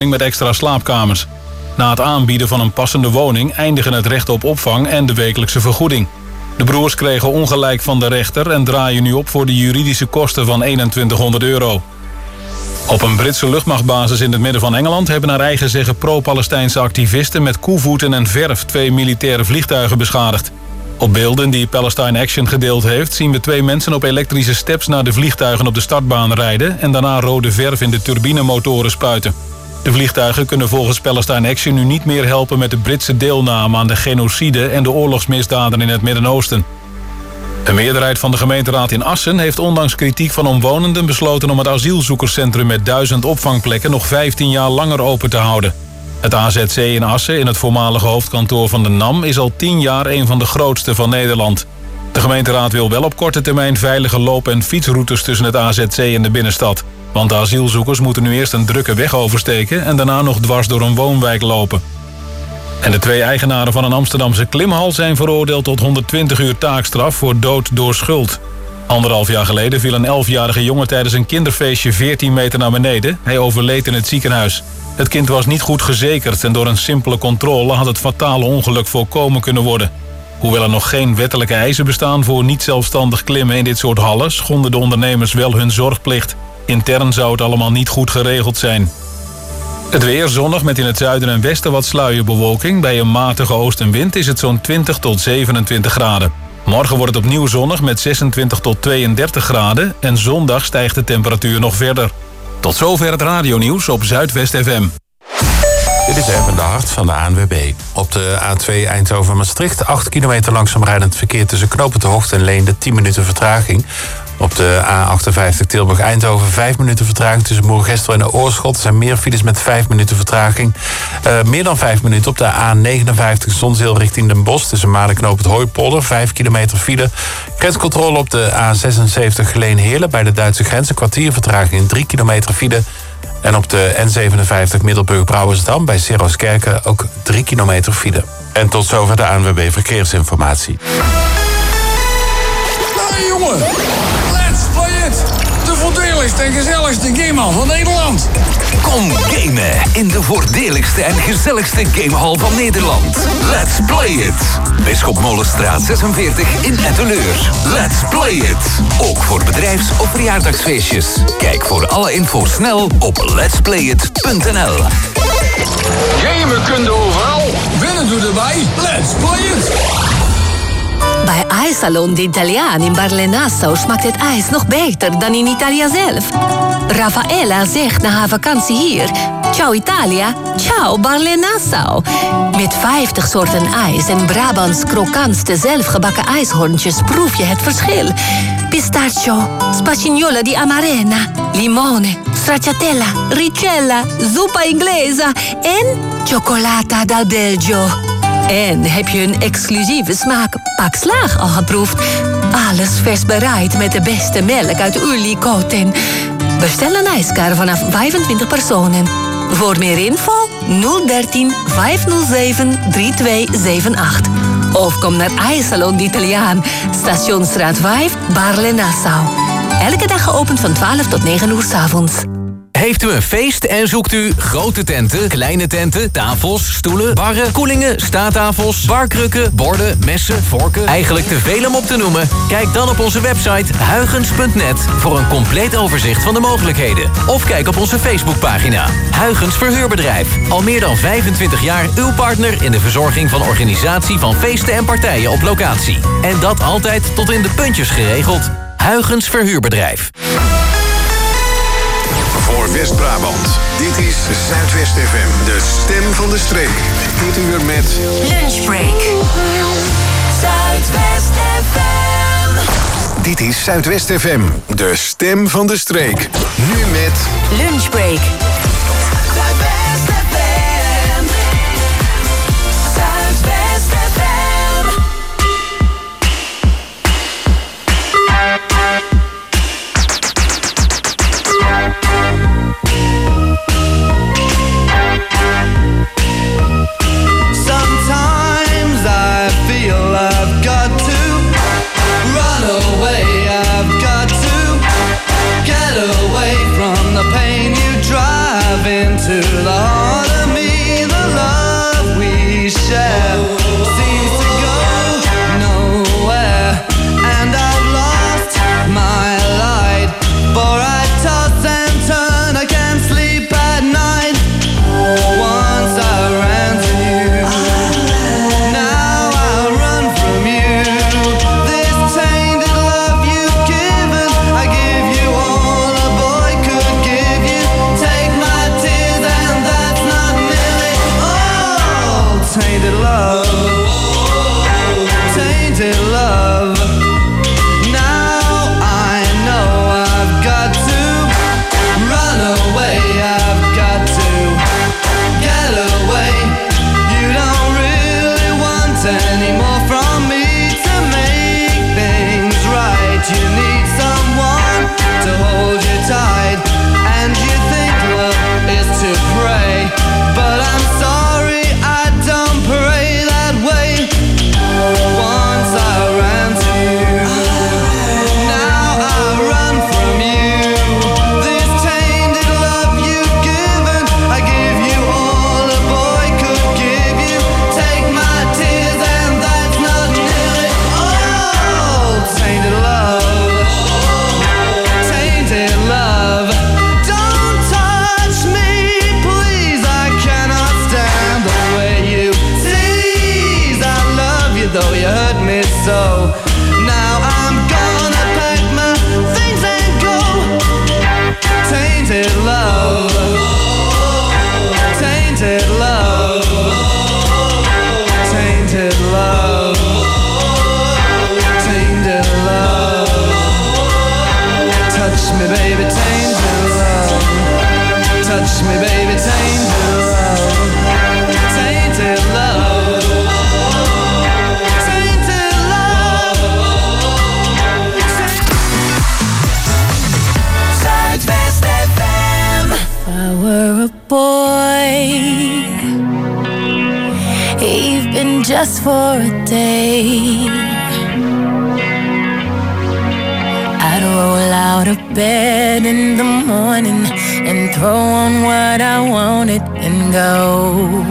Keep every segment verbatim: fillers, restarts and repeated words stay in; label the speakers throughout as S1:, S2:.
S1: met extra slaapkamers. Na het aanbieden van een passende woning eindigen het recht op opvang en de wekelijkse vergoeding. De broers kregen ongelijk van de rechter en draaien nu op voor de juridische kosten van eenentwintighonderd euro. Op een Britse luchtmachtbasis in het midden van Engeland hebben naar eigen zeggen pro-Palestijnse activisten met koevoeten en verf twee militaire vliegtuigen beschadigd. Op beelden die Palestine Action gedeeld heeft zien we twee mensen op elektrische steps naar de vliegtuigen op de startbaan rijden en daarna rode verf in de turbinemotoren spuiten. De vliegtuigen kunnen volgens Palestine Action nu niet meer helpen met de Britse deelname aan de genocide en de oorlogsmisdaden in het Midden-Oosten. Een meerderheid van de gemeenteraad in Assen heeft ondanks kritiek van omwonenden besloten om het asielzoekerscentrum met duizend opvangplekken nog vijftien jaar langer open te houden. Het A Z C in Assen, in het voormalige hoofdkantoor van de NAM, is al tien jaar een van de grootste van Nederland. De gemeenteraad wil wel op korte termijn veilige loop- en fietsroutes tussen het A Z C en de binnenstad. Want de asielzoekers moeten nu eerst een drukke weg oversteken en daarna nog dwars door een woonwijk lopen. En de twee eigenaren van een Amsterdamse klimhal zijn veroordeeld tot honderdtwintig uur taakstraf voor dood door schuld. Anderhalf jaar geleden viel een elfjarige jongen tijdens een kinderfeestje veertien meter naar beneden. Hij overleed in het ziekenhuis. Het kind was niet goed gezekerd en door een simpele controle had het fatale ongeluk voorkomen kunnen worden. Hoewel er nog geen wettelijke eisen bestaan voor niet zelfstandig klimmen in dit soort hallen, schonden de ondernemers wel hun zorgplicht. Intern zou het allemaal niet goed geregeld zijn. Het weer zonnig met in het zuiden en westen wat sluierbewolking. Bij een matige oostenwind is het zo'n twintig tot zevenentwintig graden. Morgen wordt het opnieuw zonnig met zesentwintig tot tweeëndertig graden. En zondag stijgt de temperatuur nog verder. Tot zover het radionieuws op Zuidwest F M.
S2: Dit is Erwin de Hart van de A N W B. Op de A twee Eindhoven-Maastricht, acht kilometer langzaam rijdend verkeer tussen Knopend de Hoogte en Leende, tien minuten vertraging. Op de A achtenvijftig Tilburg-Eindhoven, vijf minuten vertraging tussen Moergestel en de Oorschot. Er zijn meer files met vijf minuten vertraging. Uh, meer dan vijf minuten op de A negenenvijftig Zonzeel richting Den Bosch. Tussen Maarden en Knopend Hooipolder, vijf kilometer file. Grenscontrole op de A zesenzeventig Geleen-Heerlen bij de Duitse grens. Een kwartier vertraging, drie kilometer file. En op de N zevenenvijftig Middelburg-Brouwersdam bij Seroskerken ook drie kilometer file. En tot zover de A N W B Verkeersinformatie.
S3: Hey jongen, let's play it! De voordeligste en gezelligste gamehal van Nederland.
S4: Kom gamen in de voordeligste en gezelligste gamehal van Nederland. Let's play it! Bisschopmolenstraat zesenveertig in Etteleur. Let's play it! Ook voor bedrijfs- of verjaardagsfeestjes. Kijk voor alle info snel op letsplayit punt n l.
S3: Gamen kun je overal, winnen doe erbij. Let's play it!
S5: Bij IJssalon de Italiaan in Barle-Nassau smaakt het ijs nog beter dan in Italië zelf. Raffaella zegt na haar vakantie hier: ciao Italia, ciao Barle-Nassau. Met vijftig soorten ijs en Brabants krokantste zelfgebakken ijshorntjes proef je het verschil. Pistachio, spagnola di amarena, limone, stracciatella, ricella, zuppa inglesa en cioccolata dal Belgio. En heb je een exclusieve smaak Pak Slaag al geproefd? Alles vers bereid met de beste melk uit Ulikoten. Bestel een ijskar vanaf vijfentwintig personen. Voor meer info nul dertien vijfhonderdzeven drieëntwintig acht. Of kom naar IJssalon de Italiaan, Stationsstraat vijf, Barle-Nassau. Elke dag geopend van twaalf tot negen uur 's avonds.
S4: Heeft u een feest en zoekt u grote tenten, kleine tenten, tafels, stoelen, barren, koelingen, staattafels, barkrukken, borden, messen, vorken, eigenlijk te veel om op te noemen? Kijk dan op onze website huygens punt net voor een compleet overzicht van de mogelijkheden. Of kijk op onze Facebookpagina Huygens Verhuurbedrijf. Al meer dan vijfentwintig jaar uw partner in de verzorging van organisatie van feesten en partijen op locatie. En dat altijd tot in de puntjes geregeld. Huygens Verhuurbedrijf.
S6: Voor West-Brabant. Dit is Zuidwest F M, de stem van de streek. Dit uur met
S5: Lunchbreak. Zuidwest F M.
S6: Dit is Zuidwest F M, de stem van de streek. Nu met
S5: Lunchbreak. Zuidwest F M. Zuidwest F M.
S7: Sometimes I feel I've got to run away, I've got to get away from the pain you drive. love, tainted love. Now I know I've got to run away, I've got to get away. You don't really want any more from me to make things right. You need someone to hold you tight, and you think love is to pray, but I'm sorry, I don't pray that way. Once I ran to you, now I run from you. This tainted love you've given, I give you all a boy could give you. Take my tears and that's not nearly all. Tainted love, tainted love. Don't touch me, please, I cannot stand the way you tease. I love you though you hurt me so. Now I'm gonna pack my things and go. Tainted love, tainted love, tainted love, tainted love. Touch me, baby, tainted love. Touch me, baby, tainted love. Tainted love. Tainted love.
S8: Zuidwest F M.
S9: If I were a boy, even just for a day, I'd roll out of bed in the morning and throw on what I wanted and go.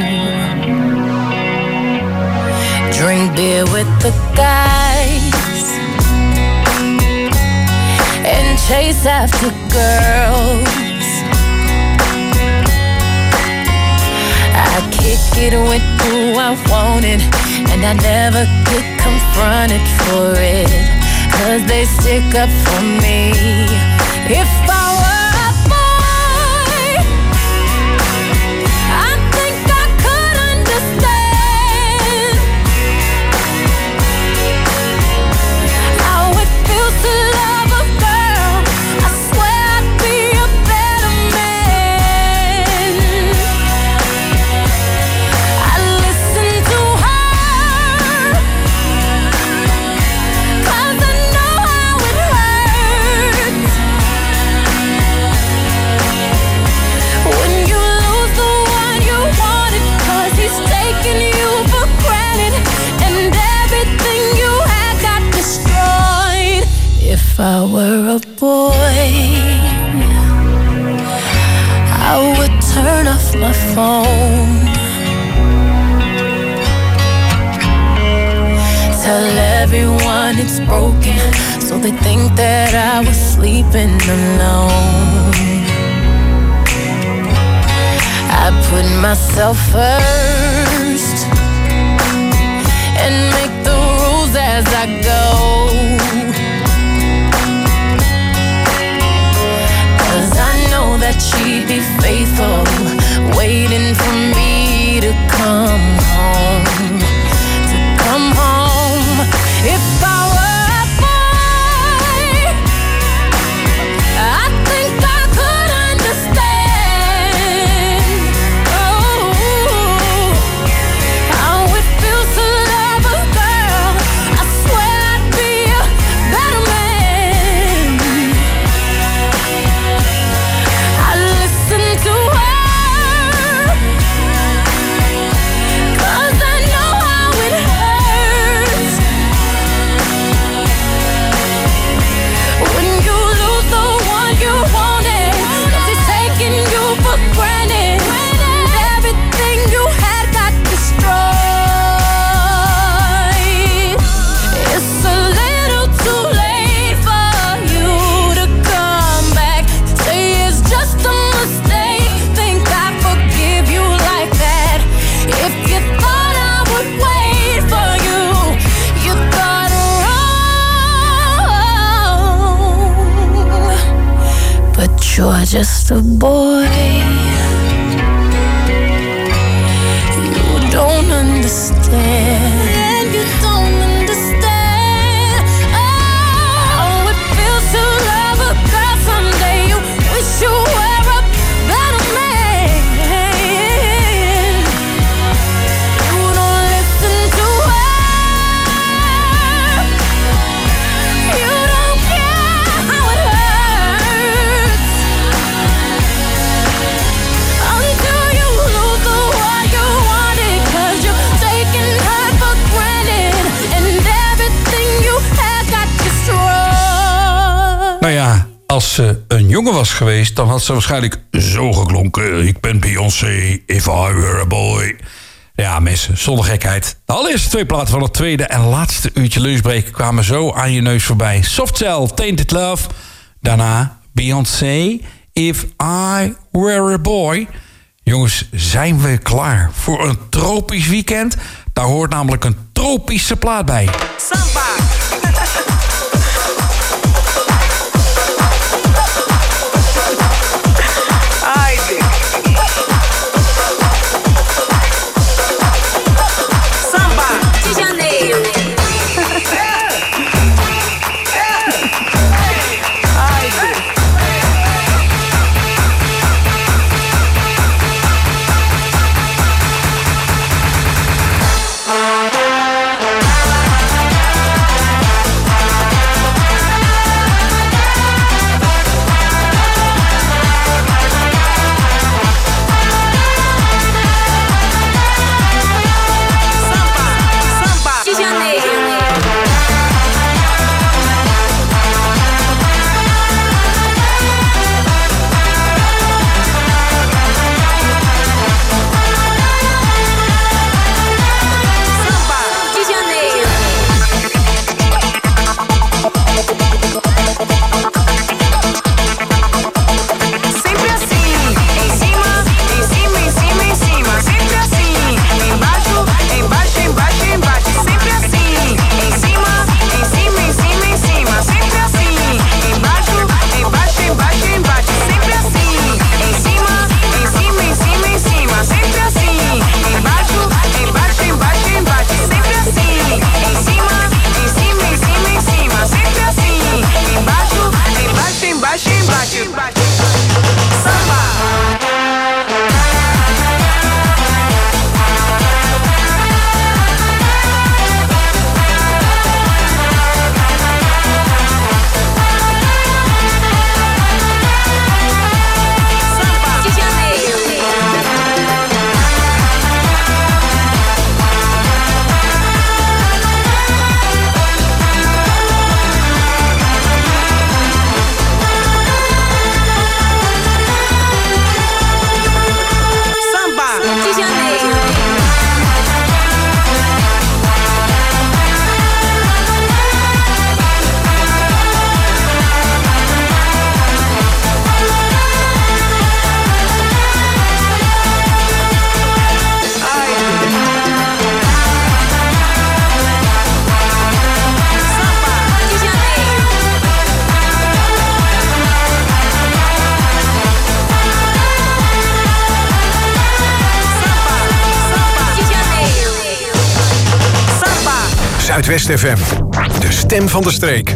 S9: Drink beer with the guys and chase after girls. I kick it with who I wanted, and I never get confronted for it, 'cause they stick up for me. If I were a boy, I think I could understand how it feels to love a girl. I swear I'd be a better man. I listen to her, 'cause I know how it hurts when you lose the one you wanted, 'cause he's taking you for granted, and everything you had got destroyed. If I were a boy, I would turn off my phone, tell everyone it's broken, so they think that I was sleeping alone. I put myself first and make the rules as I go, 'cause I know that she'd be faithful, waiting for me to come home, to come home. If I were a boy, I think I could understand, oh, how it feels to love a girl. I swear I'd be a better man. I listen to her, 'cause I know how it hurts when you lose the one you wanted, 'cause he's taking you for granted, and everything you had got destroyed. It's a little too late for you to come back. Say it's just a mistake, think I forgive you like that. If you thought I would wait for you, you thought wrong. But you're just a boy, you don't understand.
S10: als ze een jongen was geweest, dan had ze waarschijnlijk zo geklonken. Ik ben Beyoncé, if I were a boy. Ja, mensen, zonder gekheid. De allereerste twee platen van het tweede en laatste uurtje lunchbreak kwamen zo aan je neus voorbij. Softcell, Tainted Love. Daarna Beyoncé, If I Were a Boy. Jongens, zijn we klaar voor een tropisch weekend? Daar hoort namelijk een tropische plaat bij.
S8: Samba.
S6: Zuidwest F M, de stem van de streek.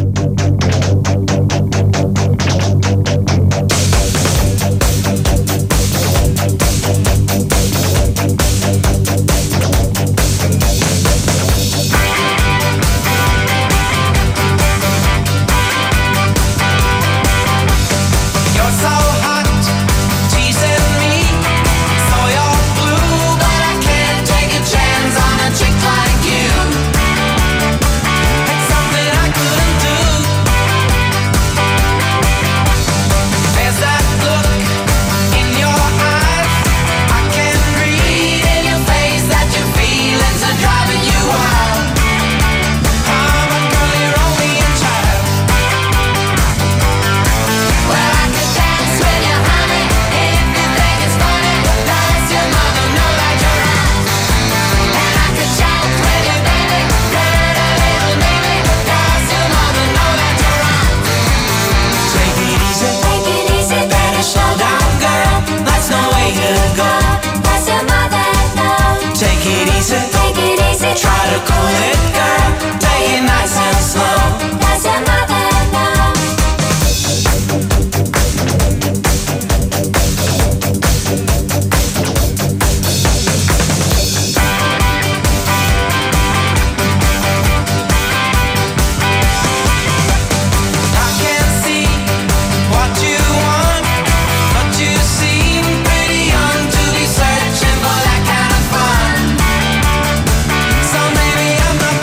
S7: I'm not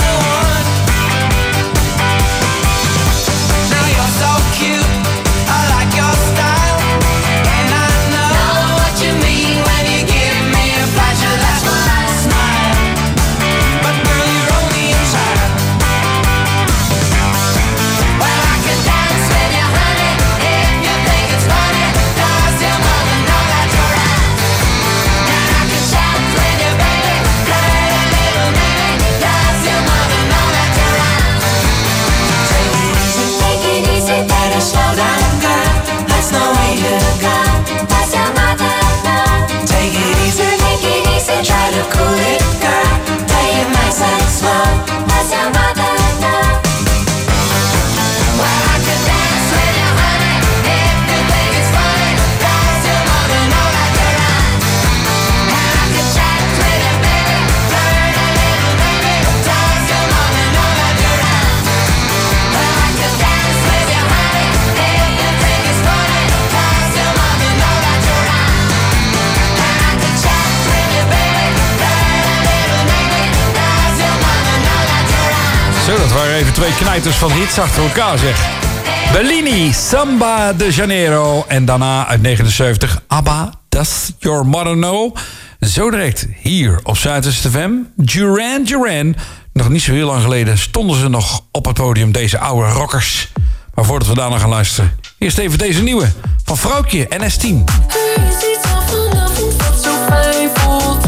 S10: dat waren even twee knijters van hits achter elkaar, zeg. Bellini, Samba de Janeiro. En daarna uit negenenzeventig, ABBA, Does Your Mother Know? Zo direct hier op Zuidwest F M. Duran Duran. Nog niet zo heel lang geleden stonden ze nog op het podium, deze oude rockers. Maar voordat we daarna gaan luisteren, eerst even deze nieuwe van Vrouwtje N S tien.
S9: Er is iets aan vanavond wat zo fijn voelt.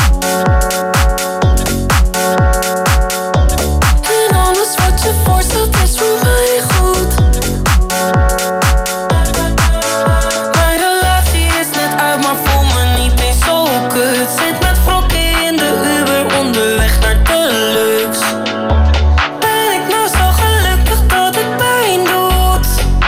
S9: En alles wat je voorstelt is voor mij goed. Mijn relatie is net uit, maar voel me niet eens zo kut. Zit met wrokken in de Uber onderweg naar Deluxe. Ben ik nou zo gelukkig dat het pijn doet?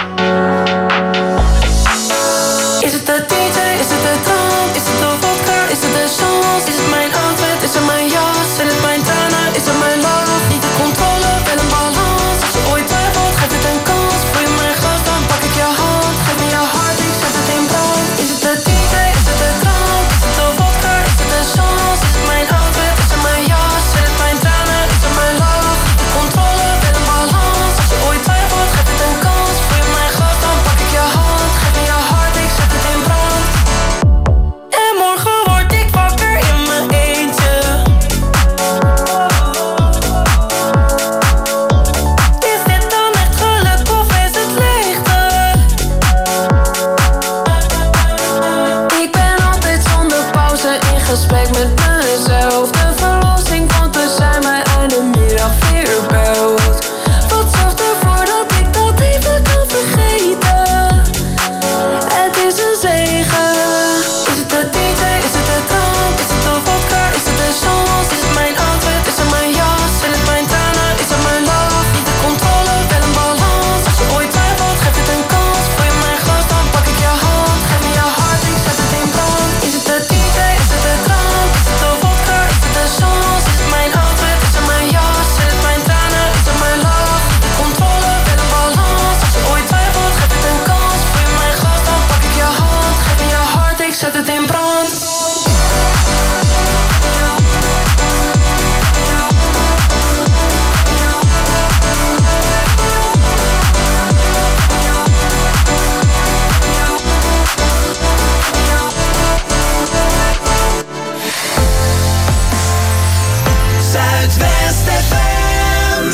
S9: Is het de D J, is het de drank, is het de vodka, is het de chance? Is het mijn outfit, is het mijn jas, is het mijn tranen, is het mijn love? Niet de controle, wel een balans. Als je ooit twijfelt, geef het een kans. Voel je mijn glas, dan pak ik je hand. Geef me je hart, ik zet het in brand. Is het de D J, is het de drank, is het de vodka, is het de chance? Is het mijn outfit, is het mijn jas, is het mijn tranen, is het mijn love? Niet de controle, wel een balans. Als je ooit twijfelt, geef het een kans. Voel je mijn glas, dan pak ik je hand. Geef me je hart, ik zet het in brand. En morgen word ik wakker in mijn eentje. Is dit dan echt geluk of is het leegte? Ik ben altijd zonder pauze in gesprek met mezelf. De verlossing van te zijn mij aan de middag weer belt. Wat zorgt ervoor dat ik dat even kan vergeten? Het is een zegen. Is het de D J, is het de drank, is het de vodka, is het de chance? Is het mijn outfit, is het mijn jas, is het mijn tranen, is het mijn love? Niet de controle, wel een balans. Als je ooit twijfelt, geef het een kans. Voel je mijn glas, dan pak ik je hand. Geef me je hart, ik zet het in brand. Is het de D J, is het de drank, is het de vodka, is het de chance? Is het mijn outfit, is het mijn jas, is het mijn tranen, is het mijn love? Niet de controle, wel een balans. Als je ooit twijfelt, geef het een kans. Voel je mijn glas, dan pak ik je hand. Geef me je hart, ik zet het in brand.
S8: Zuidwest F M.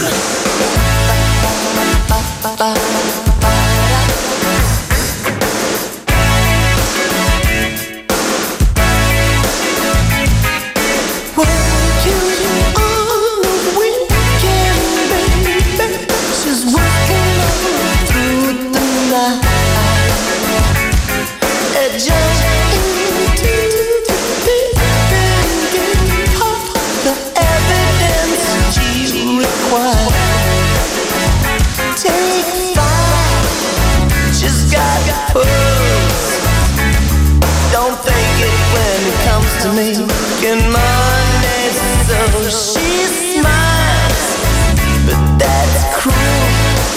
S7: Don't fake it when it comes to me. Can money, so she smiles, but that's cruel.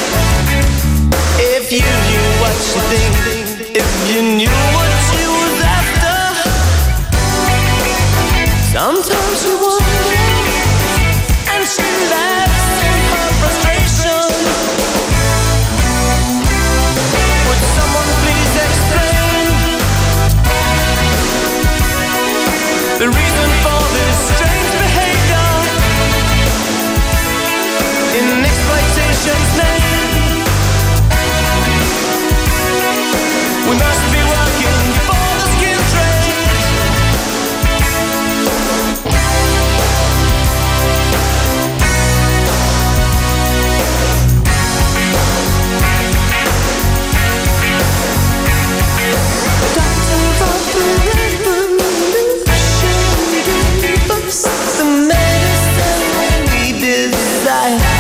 S7: If you knew what you think, if you knew what you was after, sometimes you wonder, and she laughs in her frustration. Would someone please explain the reason for this strange behavior in exploitation's name? We must be working for the skin trade. The medicine we desire,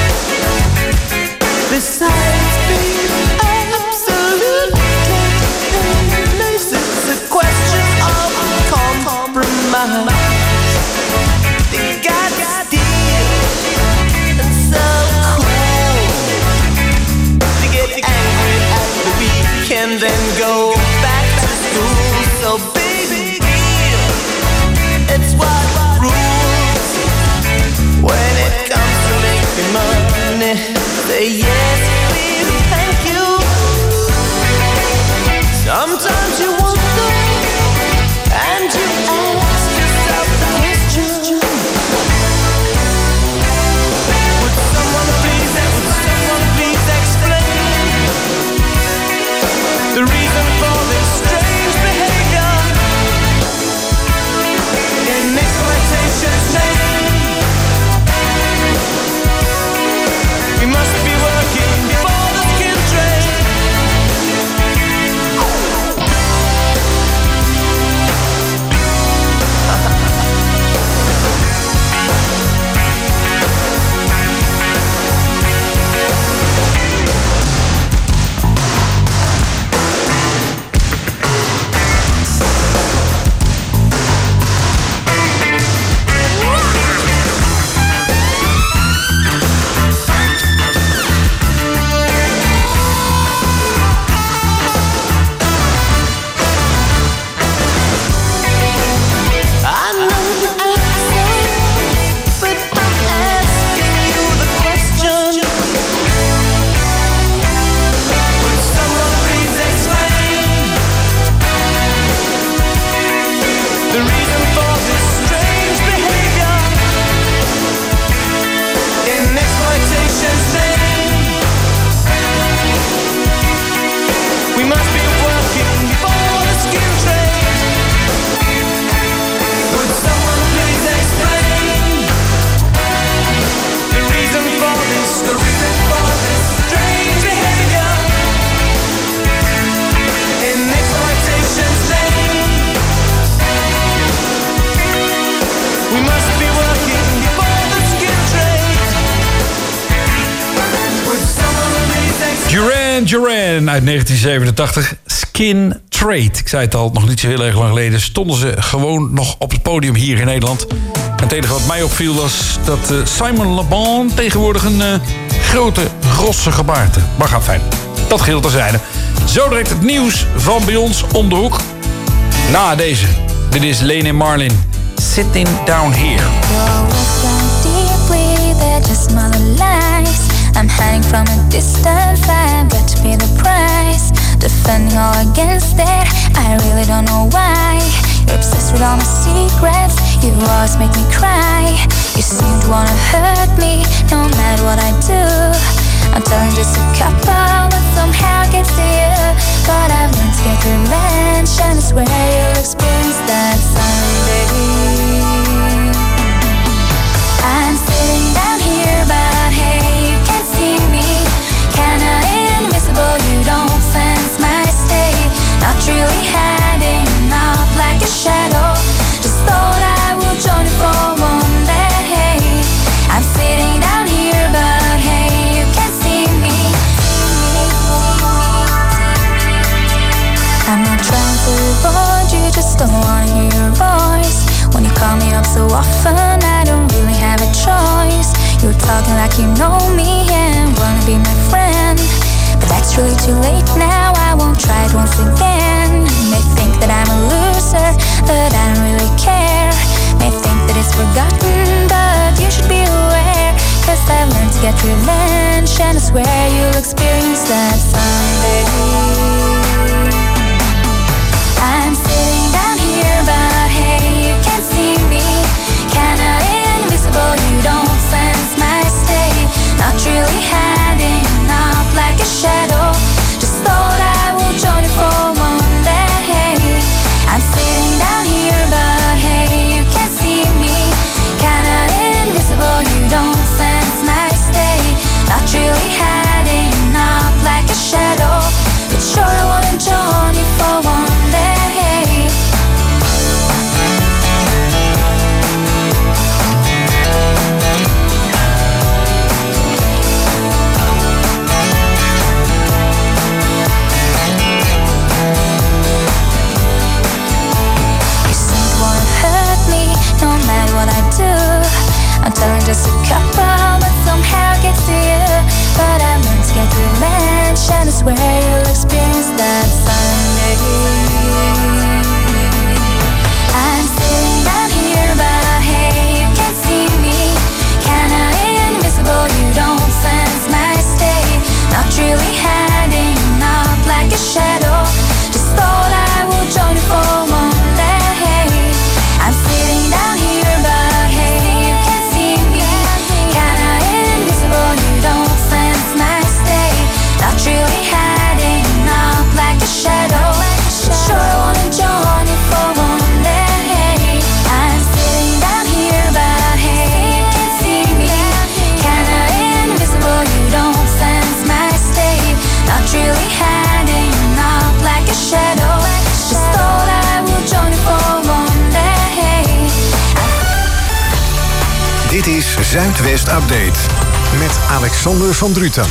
S7: besides being absolutely painless, it's a question of compromise. They got steel and so cool to get angry at the weekend, then go back to school. So big deal, it's what rules when it comes to making money. expectations vain. We must be working before the skin trade. Would someone please explain the reason for this, the reason for this strange behavior in exploitation's name? We must be working before the skin trade. Would someone please explain?
S10: Duran Duran uit negentien zevenentachtig. Skin Trade. Ik zei het al, nog niet zo heel erg lang geleden stonden ze gewoon nog op het podium hier in Nederland. En het enige wat mij opviel was dat uh, Simon Le Bon tegenwoordig een uh, grote, rosse gebaarte. Maar gaat fijn. Dat geheel terzijde. Zo direct het nieuws van bij ons om de hoek. Na deze. Dit is Lane en Marlin. Sitting Down Here.
S9: Deeply, they're just smaller lies. I'm hiding from a distant fire, got to pay the price. Defending all against it, I really don't know why. You're obsessed with all my secrets, you always make me cry. You seem to wanna hurt me, no matter what I do. I'm telling just a couple, but somehow gets to you. But I've learned to get revenge, and I swear you'll experience that someday. I'm sitting down here, but hey, you can't see me. Kinda invisible, you don't sense my state. Not really hiding out like a shadow. Just thought I would join you for one day. I'm sitting down here, but hey, you can't see me. I'm not trying to avoid you, just don't wanna hear your voice. When you call me up so often, I don't really have a choice. You're talking like you know me and wanna be my friend. But that's really too late now, I won't try it once again. You may think that I'm a loser, but I don't really care. May think that it's forgotten, but you should be aware. Cause I've learned to get revenge, and I swear you'll experience that someday. I'm sitting down here, but hey, you can't see me. Kinda invisible, you don't sense my state. Not really hiding out like a shadow. Just thought I would join you for one day. I'm sitting down here, but hey, you can't see me. Kinda invisible, you don't sense my state. Not really hiding out like a shadow. But sure I wanna join you for one day. What I do, I'm telling just a couple, but somehow gets to you. But I learned to get revenge, and I swear you'll experience that someday. I'm sitting down here, but hey, you can't see me. Kinda invisible, you don't sense my state. Not really hiding out like a shadow. Just thought I would join you for one day. I'm sitting down here, but hey, you can't see me. Kinda invisible, you don't sense my state. Not really hiding out like a shadow. Sure I wanna join you for one day. I'm sitting down here, but hey, you can't see me. Kinda invisible, you don't sense my state. Not really hiding out like a shadow. Just thought I would join you for one day.
S6: Dit is Zuidwest Update met Alexander van Druten.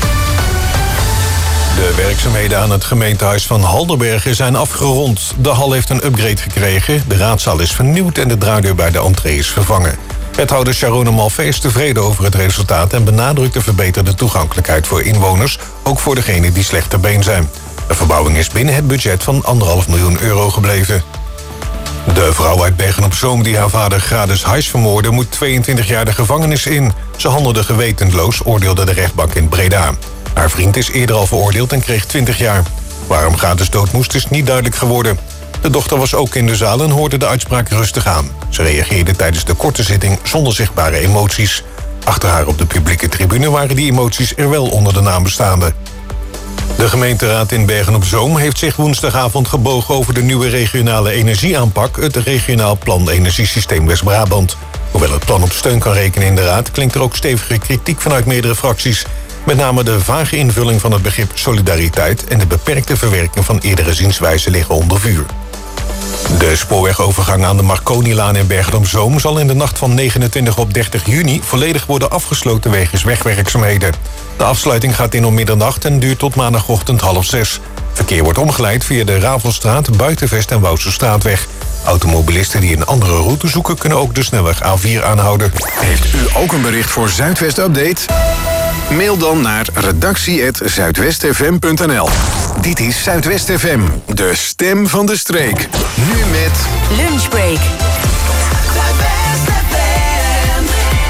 S6: De werkzaamheden aan het gemeentehuis van Halderbergen zijn afgerond. De hal heeft een upgrade gekregen, de raadzaal is vernieuwd en de draaideur bij de entree is vervangen. Wethouder Sharon Malvé is tevreden over het resultaat en benadrukt de verbeterde toegankelijkheid voor inwoners, ook voor degenen die slecht ter been zijn. De verbouwing is binnen het budget van anderhalf miljoen euro gebleven. De vrouw uit Bergen-op-Zoom die haar vader Gradus Heiss vermoordde moet tweeëntwintig jaar de gevangenis in. Ze handelde gewetensloos, oordeelde de rechtbank in Breda. Haar vriend is eerder al veroordeeld en kreeg twintig jaar. Waarom Gradus dood moest is niet duidelijk geworden. De dochter was ook in de zaal en hoorde de uitspraak rustig aan. Ze reageerde tijdens de korte zitting zonder zichtbare emoties. Achter haar op de publieke tribune waren die emoties er wel onder de nabestaanden. De gemeenteraad in Bergen-op-Zoom heeft zich woensdagavond gebogen over de nieuwe regionale energieaanpak, het regionaal plan Energiesysteem West-Brabant. Hoewel het plan op steun kan rekenen in de raad, klinkt er ook stevige kritiek vanuit meerdere fracties. Met name de vage invulling van het begrip solidariteit en de beperkte verwerking van eerdere zienswijzen liggen onder vuur. De spoorwegovergang aan de Marconilaan in Bergen-op-Zoom zal in de nacht van negenentwintig op dertig juni volledig worden afgesloten wegens wegwerkzaamheden. De afsluiting gaat in om middernacht en duurt tot maandagochtend half zes. Verkeer wordt omgeleid via de Ravelstraat, Buitenvest en Woudsestraatweg. Automobilisten die een andere route zoeken kunnen ook de snelweg A vier aanhouden.
S11: Heeft u ook een bericht voor Zuidwest Update? Mail dan naar redactie apenstaartje zuidwestfm punt n l. Dit is Zuidwest F M, de stem van de streek. Nu met
S5: Lunchbreak.
S8: Zuidwest F M.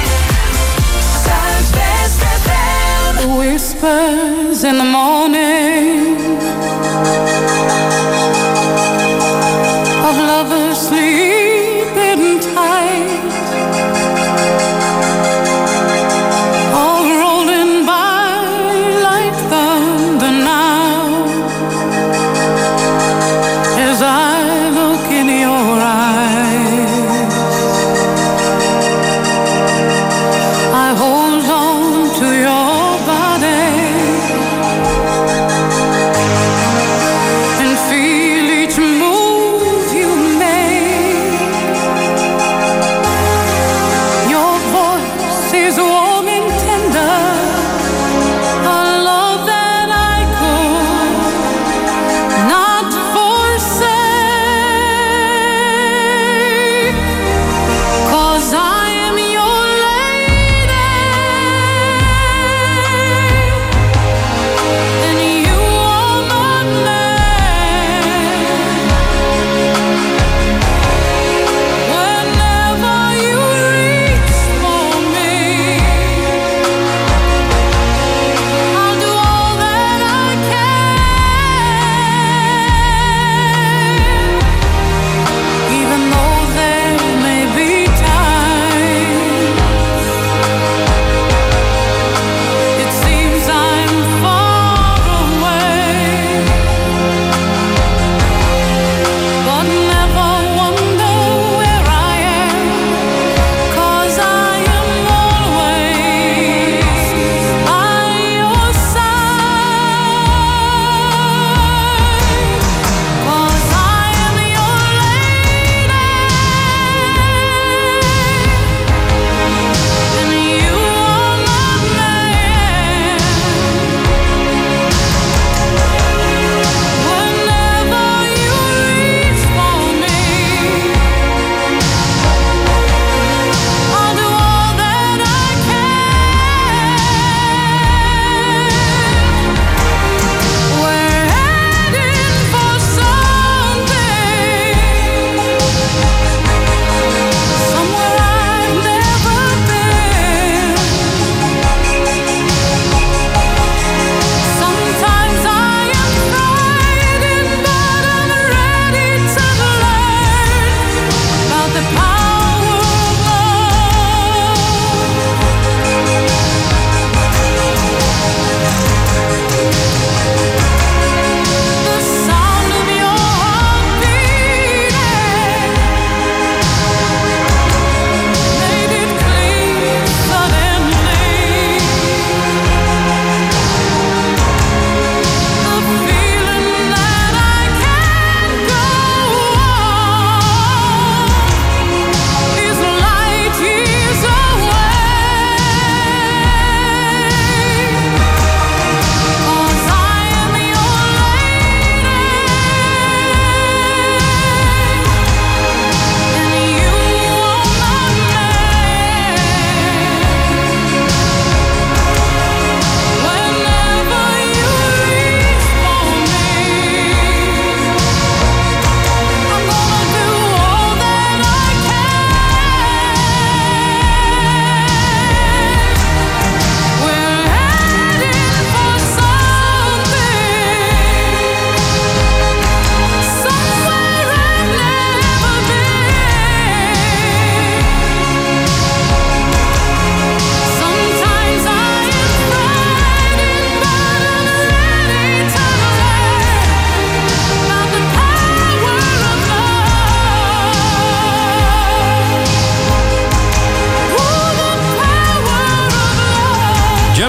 S8: Zuidwest F M.
S9: Whispers in the morning of lovers sleeping tight, all rolling by like thunder now, as I look in your eyes.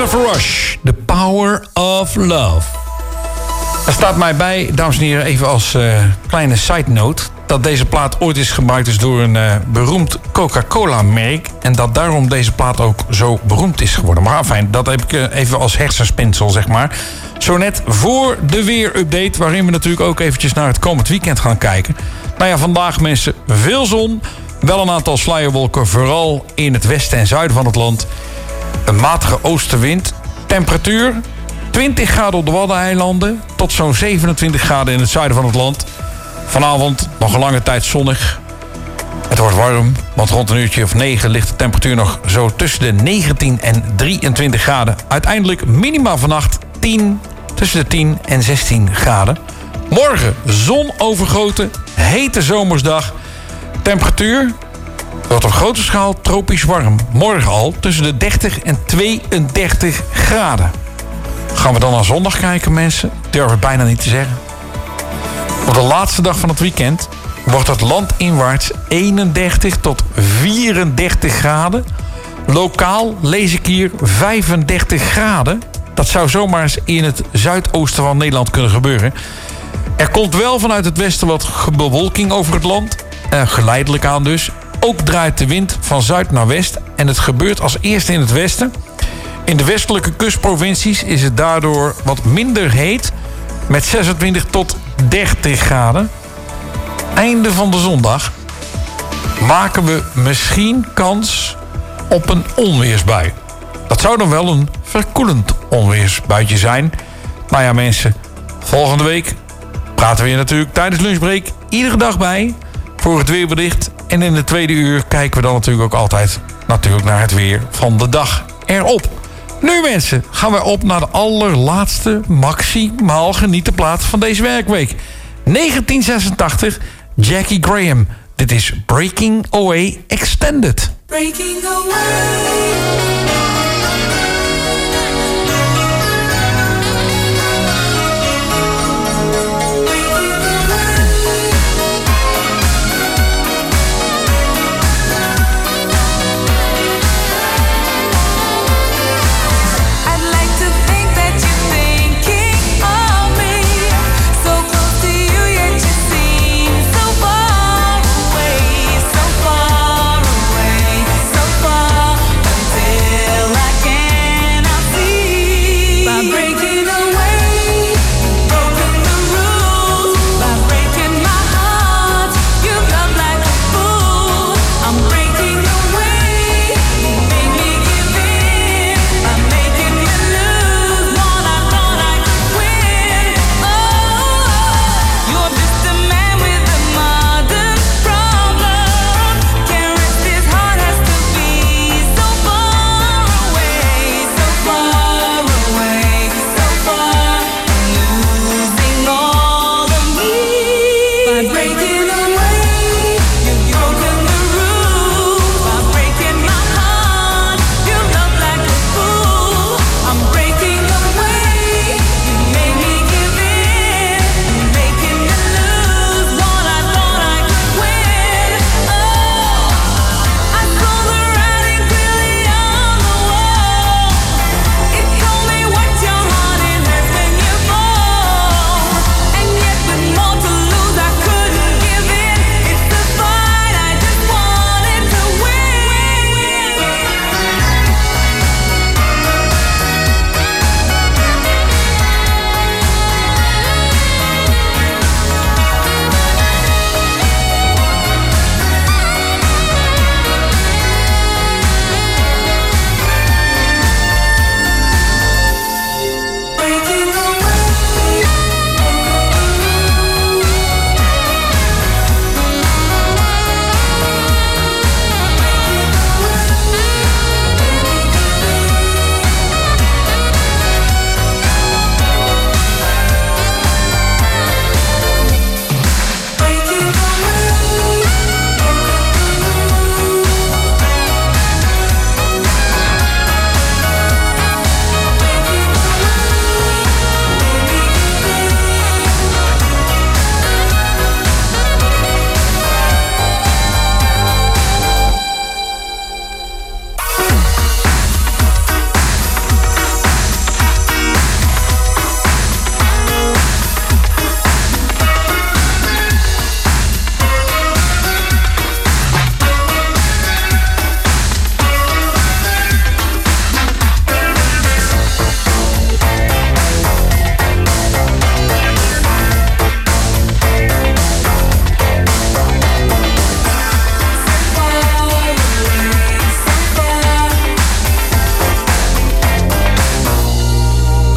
S10: Jennifer Rush, The Power of Love. Er staat mij bij, dames en heren, even als uh, kleine side note, dat deze plaat ooit is gebruikt is door een uh, beroemd Coca-Cola-merk. En dat daarom deze plaat ook zo beroemd is geworden. Maar fijn, dat heb ik uh, even als hersenspinsel, zeg maar. Zo net voor de weerupdate, waarin we natuurlijk ook eventjes naar het komend weekend gaan kijken. Nou ja, vandaag mensen, veel zon. Wel een aantal sluierwolken, vooral in het westen en zuiden van het land. Een matige oostenwind. Temperatuur twintig graden op de Waddeneilanden tot zo'n zevenentwintig graden in het zuiden van het land. Vanavond nog een lange tijd zonnig. Het wordt warm, want rond een uurtje of negen ligt de temperatuur nog zo tussen de negentien en drieëntwintig graden. Uiteindelijk minima vannacht tien, tussen de tien en zestien graden. Morgen zon overgoten, hete zomersdag. Temperatuur wordt op grote schaal tropisch warm. Morgen al tussen de dertig en tweeëndertig graden. Gaan we dan naar zondag kijken, mensen? Durf ik bijna niet te zeggen. Op de laatste dag van het weekend wordt het landinwaarts eenendertig tot vierendertig graden. Lokaal lees ik hier vijfendertig graden. Dat zou zomaar eens in het zuidoosten van Nederland kunnen gebeuren. Er komt wel vanuit het westen wat bewolking over het land. Uh, geleidelijk aan dus. Ook draait de wind van zuid naar west. En het gebeurt als eerste in het westen. In de westelijke kustprovincies is het daardoor wat minder heet. Met zesentwintig tot dertig graden. Einde van de zondag maken we misschien kans op een onweersbui. Dat zou dan wel een verkoelend onweersbuitje zijn. Nou ja mensen, volgende week praten we hier natuurlijk tijdens lunchbreak iedere dag bij voor het weerbericht. En in de tweede uur kijken we dan natuurlijk ook altijd natuurlijk naar het weer van de dag erop. Nu mensen, gaan we op naar de allerlaatste maximaal genieten plaat van deze werkweek. negentien zesentachtig, Jackie Graham. Dit is Breaking Away Extended.
S8: Breaking away.
S9: So far away, so far until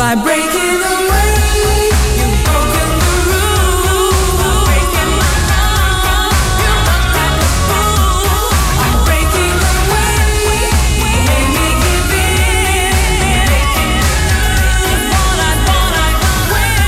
S8: By breaking away, you've broken the rules. By breaking my heart, you look like a fool. By breaking away, you made me give in. You thought I thought I could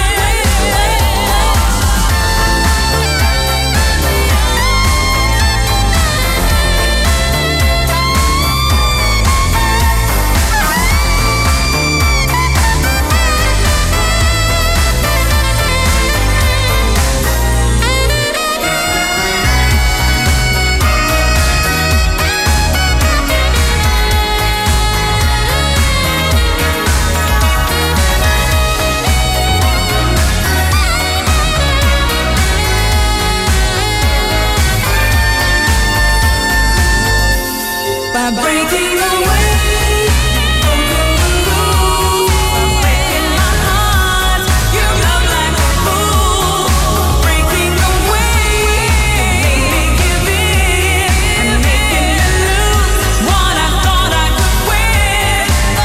S8: by breaking away, broken the rules. By breaking my heart, you look like a fool. Breaking away, you made me give in, and making me lose what I thought I could win.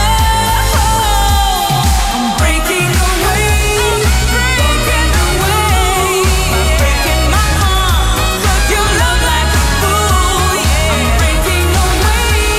S8: Oh, I'm breaking away, broken away. By breaking my heart, 'cause you look like a fool. Yeah, I'm breaking away.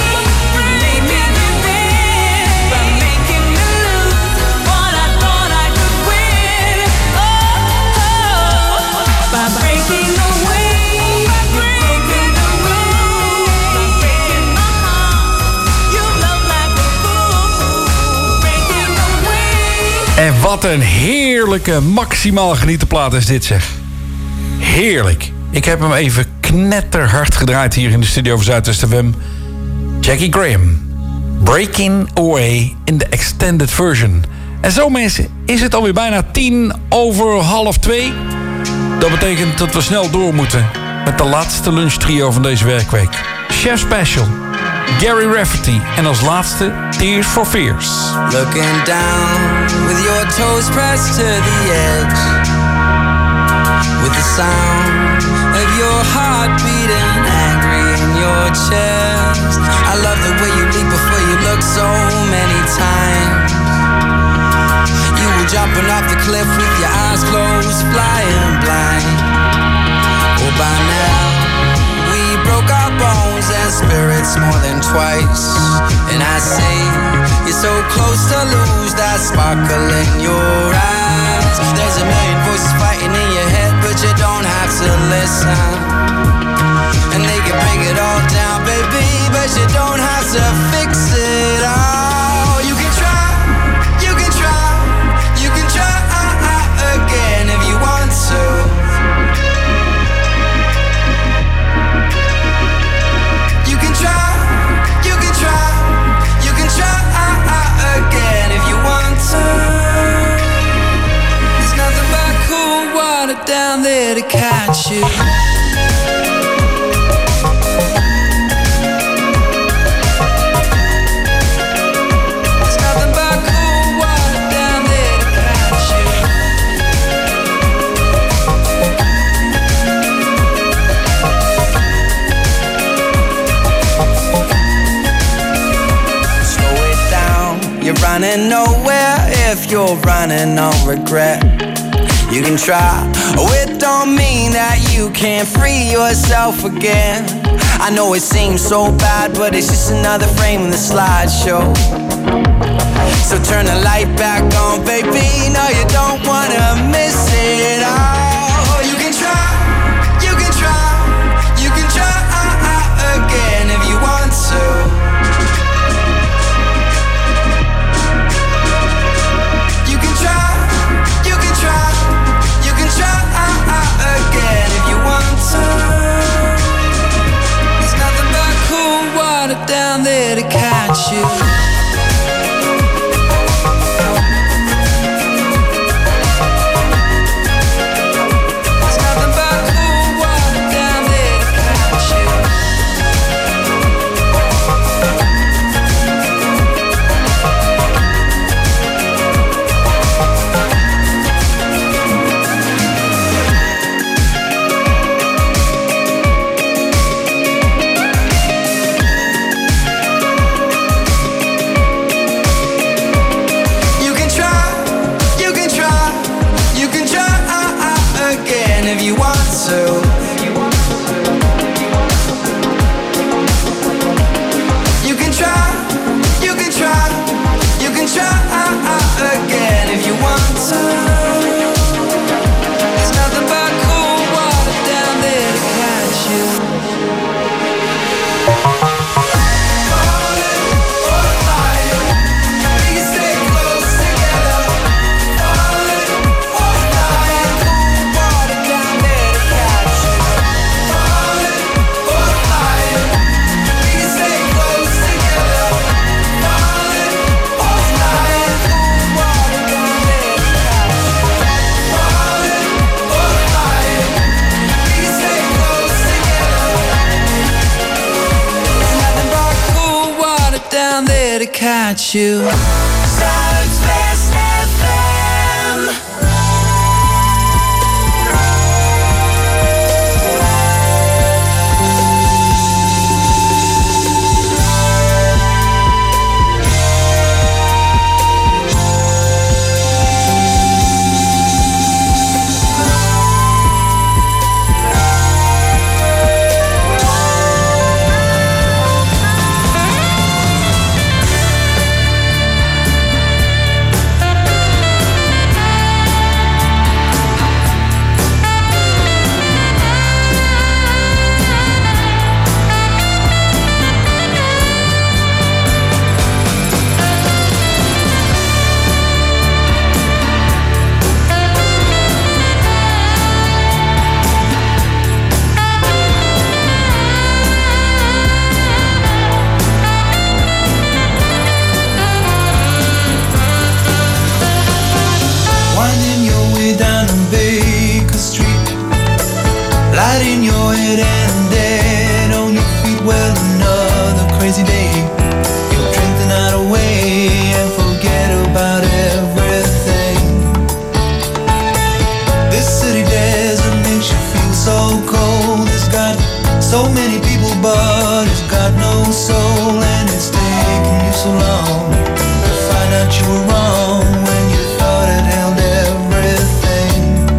S10: En wat een heerlijke, maximaal genieten plaat is dit, zeg. Heerlijk. Ik heb hem even knetterhard gedraaid hier in de studio van Zuidwest F M. Jackie Graham. Breaking Away in de extended version. En zo, mensen, is het alweer bijna tien over half twee. Dat betekent dat we snel door moeten met de laatste lunchtrio van deze werkweek. Chef Special, Gary Rafferty en als laatste Tears for Fears.
S7: Looking down with your toes pressed to the edge, with the sound of your heart beating angry in your chest. I love the way you leap before you look so many times. You were jumping off the cliff with your eyes closed, flying blind. Oh, by now we broke our bones and spirits more than twice. And I say you're so close to lose that sparkle in your eyes. There's a million voices fighting in your head, but you don't have to listen. And they can bring it all down, baby, but you don't have to fix it all. You can try, you can try, you can try again if you want to. You can try, you can try, you can try again if you want to. There's nothing but cool water down there to catch you. You're running nowhere if you're running on regret. You can try, oh it don't mean that you can't free yourself again. I know it seems so bad, but it's just another frame in the slideshow. So turn the light back on, baby, no you don't wanna miss it all. You can try, you can try, you can try again if you want to. There's nothing but cool water down there to catch you. to catch you.
S8: Zuidwest F M.
S7: Winding your way down on Baker Street, lighting your head and dead on your feet. Well, another crazy day. You drink the night away and forget about everything. This city desert makes you feel so cold. It's got so many people, but it's got no soul. And it's taken you so long to find out you were wrong when you thought it held everything.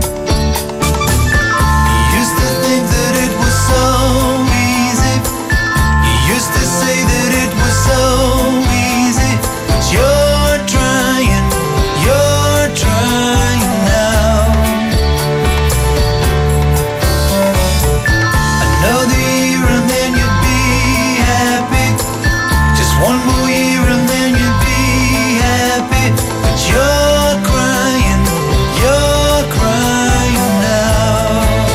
S7: You used to think that it was so easy. You used to say that it was so easy. But you're trying, you're trying now. Another year and then you'd be happy. Just one more year and then you'd be happy. But you're crying, you're crying now.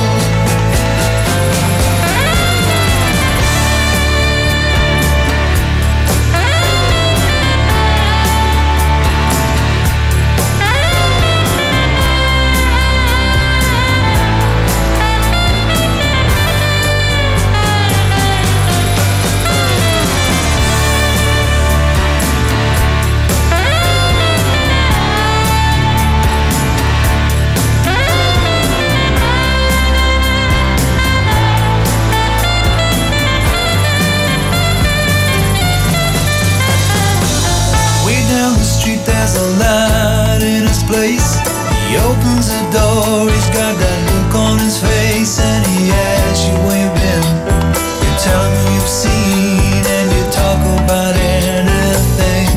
S7: Way down the street there's a light in his place. He opens the door, he's got that look on his face, and he asks you where you've been. You tell him who you've seen and you talk about anything.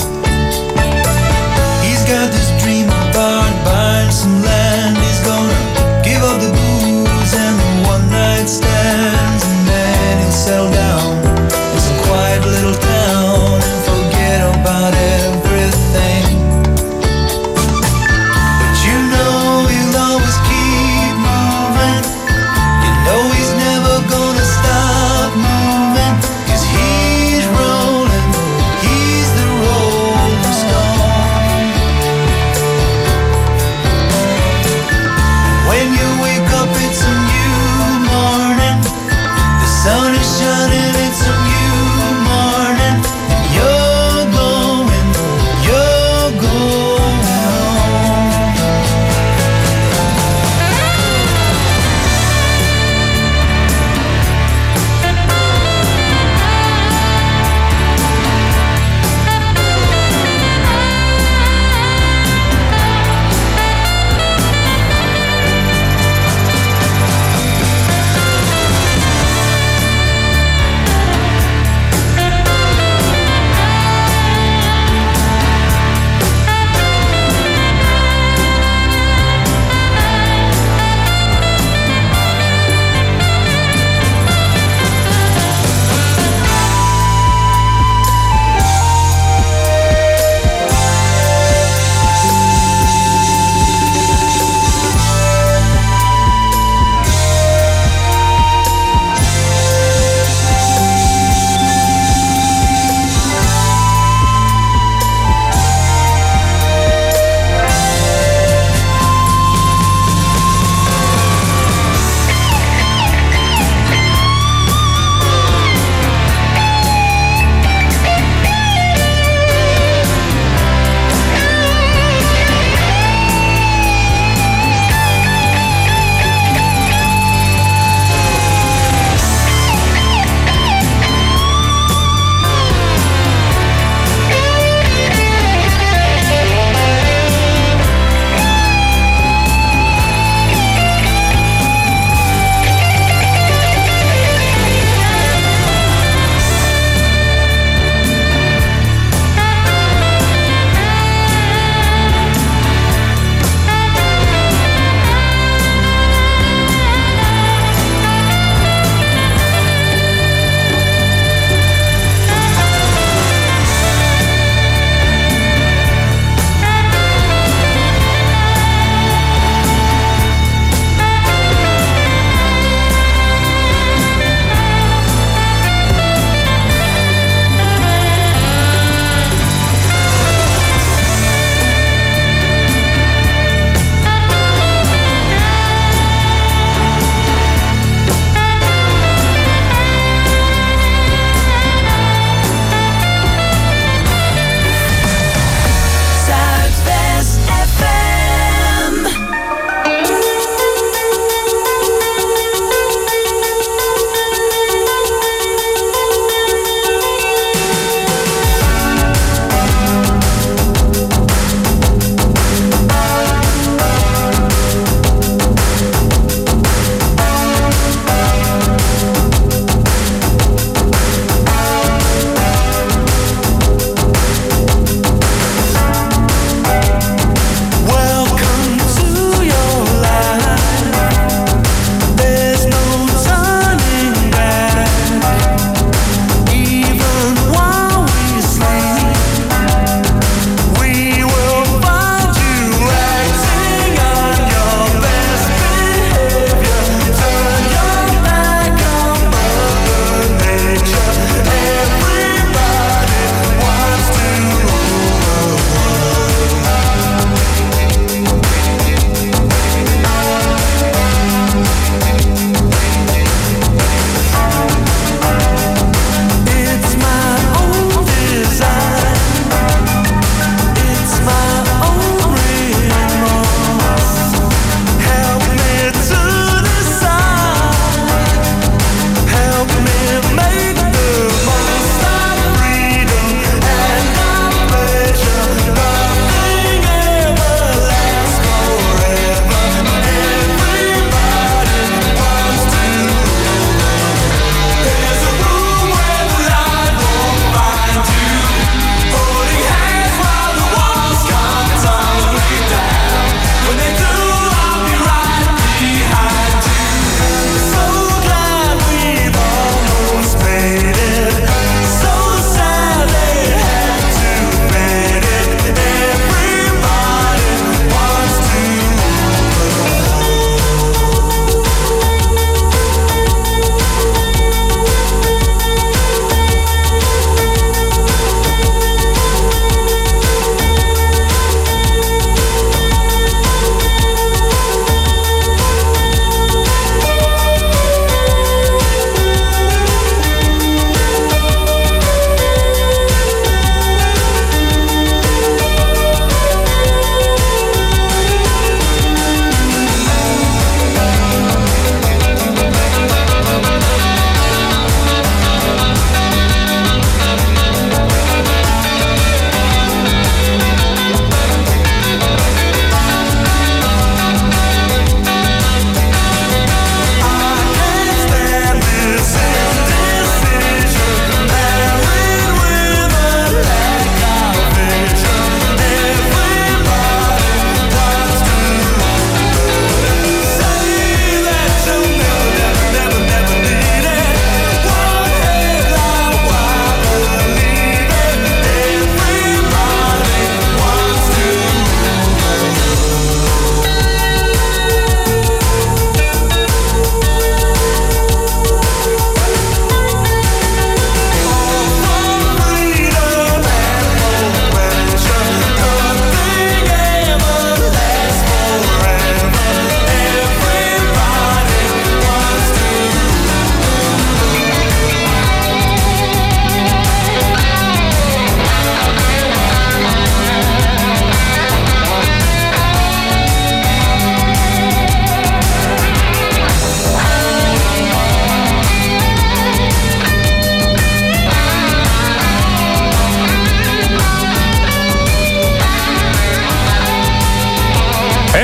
S7: He's got this dream about buying some land. He's gonna give up the booze and the one night stands, and then he'll settle down in some quiet little town and forget about everything. But you know he'll always keep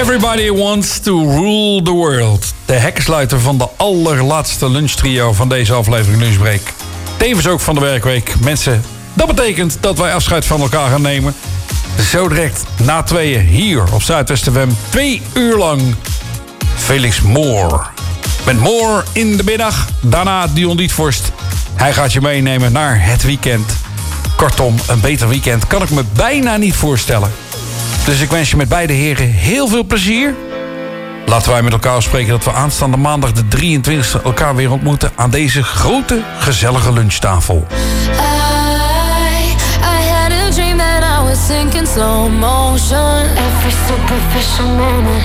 S10: Everybody wants to rule the world. De hekkensluiter van de allerlaatste lunchtrio van deze aflevering Lunchbreak. Tevens ook van de werkweek. Mensen, dat betekent dat wij afscheid van elkaar gaan nemen. Zo direct na tweeën hier op Zuidwest F M. Twee uur lang Felix Moore. Met Moore in de middag. Daarna Dion Dietvorst. Hij gaat je meenemen naar het weekend. Kortom, een beter weekend kan ik me bijna niet voorstellen. Dus ik wens je met beide heren heel veel plezier. Laten wij met elkaar afspreken dat we aanstaande maandag de drieëntwintigste elkaar weer ontmoeten aan deze grote, gezellige lunchtafel.
S9: I, I had a dream that I was sinking slow motion. Every superficial moment.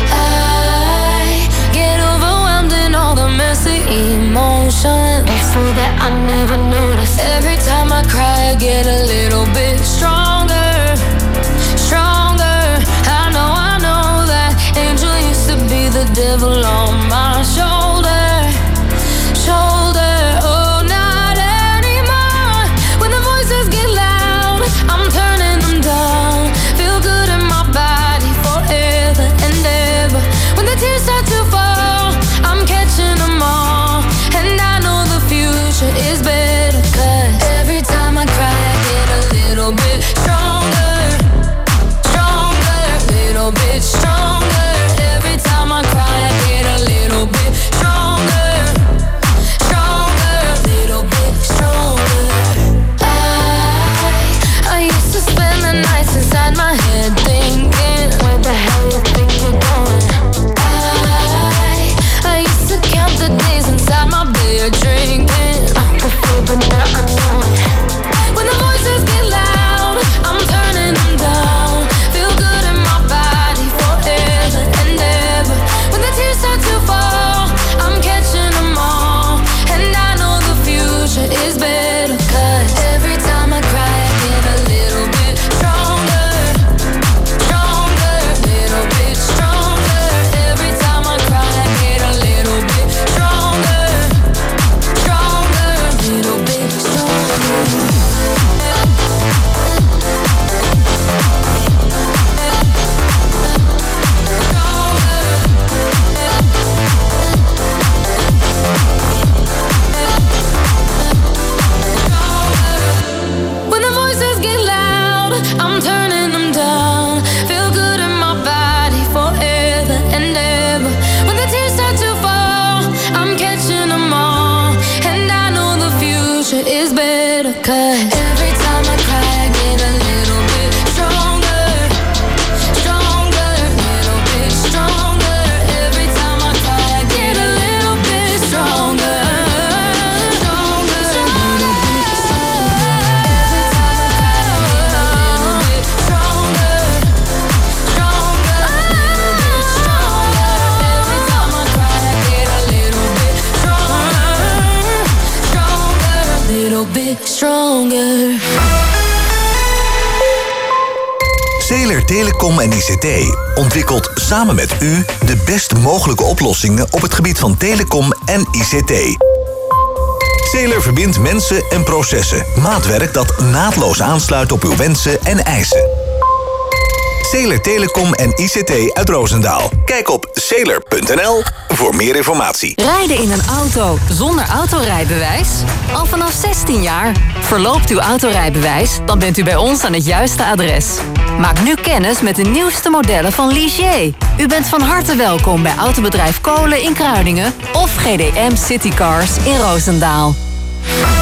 S9: I get overwhelmed in all the messy emotions. So that I never noticed. Every time I cry, I get a little bit stronger, stronger. I know, I know that angel used to be the devil on my shoulder, shoulder. Oh, not anymore. When the voices get loud, I'm turning them down. Feel good in my body forever and ever. When the tears start to fall, I'm catching them all. And I know the future is better, 'cause every time I cry, I get a little bit stronger, stronger, little bit stronger. Every time I cry, I get a little bit stronger, stronger, little bit stronger. I, I used to spend the nights inside my head thinking, where the hell you think you're going? I, I used to count the days inside my bed drinking. I prefer, but now I know it. When the voices get loud, I'm turning them down. Feel good in my body forever and ever. When the tears start to fall, I'm catching them all. And I know the future is better, 'cause every time I cry, I get a little bit stronger, stronger, little bit stronger. Every time I cry, I get a little bit stronger, stronger, little bit stronger. When the voices get loud, I'm turning them down. Feel good in my body forever and ever. When the tears start to fall, I'm catching them all. And I know the future is better, 'cause every time I cry, I get a little bit stronger, stronger, little bit stronger. Every time I cry, I get a little bit stronger, stronger, little bit stronger. Every time I cry, I get a little bit stronger, stronger, little bit stronger. Every time I cry, I get a little bit stronger, stronger, little bit stronger.
S12: Zeeler Telecom en I C T ontwikkelt samen met u de best mogelijke oplossingen op het gebied van telecom en I C T. Zeeler verbindt mensen en processen. Maatwerk dat naadloos aansluit op uw wensen en eisen. Zeeler Telecom en I C T uit Roosendaal. Kijk op zeeler punt n l voor meer informatie.
S5: Rijden in een auto zonder autorijbewijs? Al vanaf zestien jaar. Verloopt uw autorijbewijs? Dan bent u bij ons aan het juiste adres. Maak nu kennis met de nieuwste modellen van Ligier. U bent van harte welkom bij autobedrijf Kolen in Kruiningen of G D M Citycars in Roosendaal.